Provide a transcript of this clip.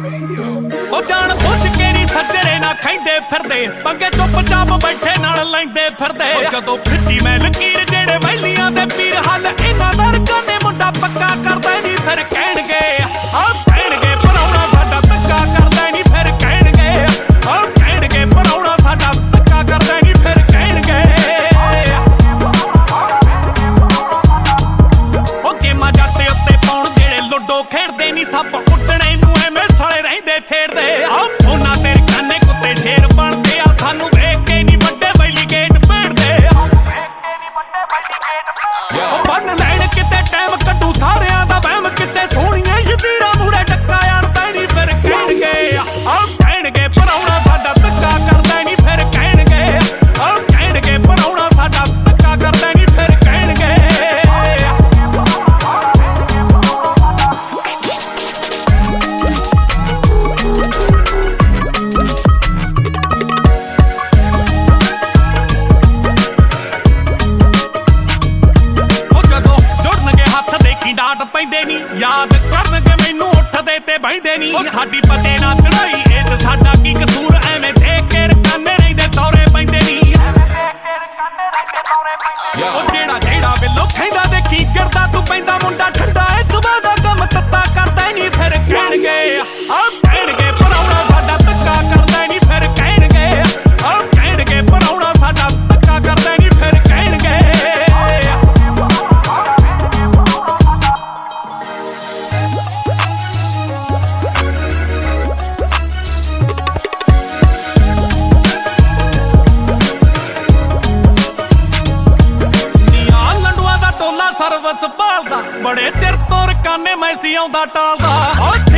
ਉਹ ਜਾਣ ਬੁੱਝ ਕੇ ਨਹੀਂ ਸੱਜਰੇ ਨਾ ਖੈਂਦੇ ਫਿਰਦੇ, ਪੰਗੇ ਚੁੱਪ ਚਾਪ ਬੈਠੇ ਨਾਲ ਲੈਂਦੇ ਫਿਰਦੇ। ਜਦੋਂ ਖਿੱਚੀ ਮੈਂ ਲਕੀਰ ਜਿਹੜੇ ਵੈਲੀਆਂ ਦੇ ਪੀਰ ਹੱਲ ਇਹਨਾਂ ਨਰਕਾਂ ਨੇ ਮੁੰਡਾ ਪੱਕਾ ਕਰਦਾ ਨਹੀਂ, ਫਿਰ ਕਹਿਣਗੇ ਕਹਿਣਗੇ ਪਰਾਉਣਾ ਸਾਡਾ ਧੱਕਾ ਕਰਦਾ ਨਹੀਂ, ਫਿਰ ਕਹਿਣਗੇ ਕਹਿਣਗੇ ਪਰਾਉਣਾ ਸਾਡਾ ਧੱਕਾ ਕਰਦਾ ਨਹੀਂ, ਫਿਰ ਕਹਿਣਗੇ। ਉਹ ਗੇਮਾਂ ਜੱਟ ਉੱਤੇ ਪਾਉਣ ਜਿਹੜੇ ਲੁੱਡੋ ਖੇਡਦੇ ਨਹੀਂ, ਸੱਪ ਉੱਡਣੇ ਨੂੰ ਐਵੇਂ ਸਾਲੇ ਰਹਿੰਦੇ ਛੇੜਦੇ। ਉਹਨਾਂ ਤੇਰੇ ਖਾਨੇ ਕੁੱਤੇ ਸ਼ੇਰ ਬਣਦੇ ਆ, ਸਾਨੂੰ ਵੇਖ ਕੇ ਨਹੀਂ ਵੱਡੇ ਵੈਲੀ ਗੇਟ ਭੇੜਦੇ। ਉਹ ਬੰਨ ਲੈਣ ਕਿਤੇ ਟਾਈਮ ਕੱਢੂ ਸਾਰਿਆਂ ਦਾ ਵਹਿਮ, ਕਿਤੇ ਸੋਹਣੀਆਂ ਸ਼ਤੀਰਾਂ ਮੂਹਰੇ ਡੱਕਾ ਅੜਦਾ ਨਹੀਂ, ਫਿਰ ਕਹਿਣਗੇ ਕਹਿਣਗੇ ਪਰਾਉਣਾ ਸਾਡਾ ਧੱਕਾ ਕਰਦਾ ਨਹੀਂ, ਫਿਰ ਕਹਿਣਗੇ ਕਹਿਣਗੇ ਪਰਾਉਣਾ ਸਾਡਾ ਧੱਕਾ ਕਰਦਾ ਨਹੀਂ, ਫਿਰ ਕਹਿਣਗੇ। ਡਾਟ ਪੈਂਦੇ ਨੀ, ਯਾਦ ਕਰਨਗੇ ਮੈਨੂੰ ਉੱਠਦੇ ਤੇ ਬਹਿੰਦੇ ਨੀ। ਉਹ ਸਾਡੀ ਬਚੇ ਨਾ ਚੜਾਈ ਇਹ ਚ ਸਾਡਾ ਕੀ ਕਸੂਰ, ਐਵੇਂ ਦੇਖ ਕੇ ਰਕਾਨੇ ਰਹਿੰਦੇ ਦੌਰੇ ਪੈਂਦੇ ਨੀ। ਉਹ ਜਿਹੜਾ ਵੇਲੋ ਖੈਂਦਾ ਦੇਖੀ ਕਰਦਾ ਤੂੰ ਪੈਂਦਾ ਮੁੰਡਾ ਠੰਡਾ, ਇਹ ਸੁਬਾ ਦਾ ਕੰਮ ਤੱਤਾ ਕਰਦਾ ਨੀ, ਫਿਰ ਕਹਿਣਗੇ ਕਹਿਣਗੇ ਪਰਾਉਣਾ ਸਾਡਾ ਧੱਕਾ ਕਰਦਾ ਨੀ, ਫਿਰ ਕਹਿਣਗੇ ਕਹਿਣਗੇ ਪਰਾਉਣਾ ਸਾਡਾ ਧੱਕਾ ਕਰਦਾ ਨੀ, ਫਿਰ ਕਹਿਣਗੇ। ਸਰਵਿਸ ਭਾਲਦਾ ਬੜੇ ਚਿਰ ਤੋਂ ਰਕਾਨੇ ਮੈਸੀ ਆਉਂਦਾ ਟਾਲਦਾ।